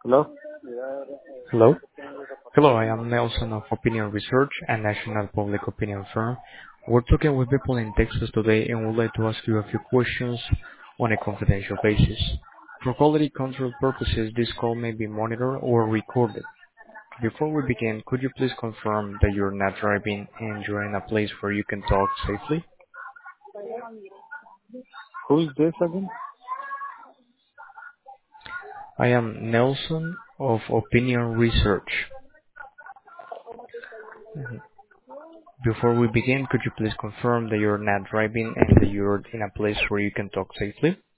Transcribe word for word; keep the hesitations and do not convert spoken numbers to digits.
Hello? Hello? Hello, I am Nelson of Opinion Research, a national public opinion firm. We're talking with people in Texas today and would like to ask you a few questions on a confidential basis. For quality control purposes, this call may be monitored or recorded. Before we begin, could you please confirm that you're not driving and you're in a place where you can talk safely? Who's this again? I am Nelson of Opinion Research. Before we begin, could you please confirm that you're not driving and that you're in a place where you can talk safely?